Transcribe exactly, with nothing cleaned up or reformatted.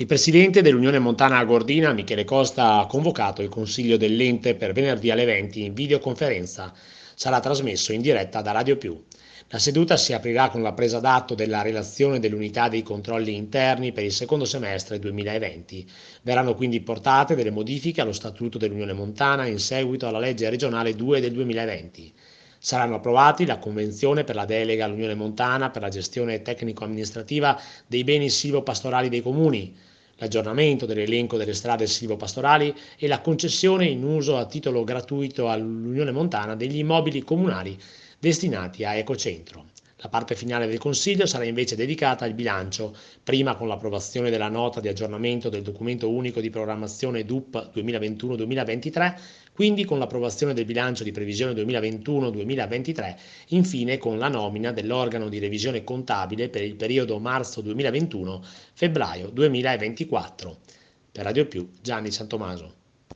Il presidente dell'Unione Montana Agordina, Michele Costa, ha convocato il consiglio dell'ente per venerdì alle venti in videoconferenza. Sarà trasmesso in diretta da Radio Più. La seduta si aprirà con la presa d'atto della relazione dell'unità dei controlli interni per il secondo semestre duemilaventi. Verranno quindi portate delle modifiche allo Statuto dell'Unione Montana in seguito alla legge regionale due del duemilaventi. Saranno approvati la Convenzione per la delega all'Unione Montana per la gestione tecnico-amministrativa dei beni silvopastorali dei comuni, l'aggiornamento dell'elenco delle strade silvopastorali e la concessione in uso a titolo gratuito all'Unione Montana degli immobili comunali destinati a ecocentro. La parte finale del Consiglio sarà invece dedicata al bilancio, prima con l'approvazione della nota di aggiornamento del documento unico di programmazione D U P duemilaventuno duemilaventitré, quindi con l'approvazione del bilancio di previsione duemilaventuno duemilaventitré, infine con la nomina dell'organo di revisione contabile per il periodo marzo duemilaventuno-febbraio duemilaventiquattro. Per Radio Più, Gianni Santomaso.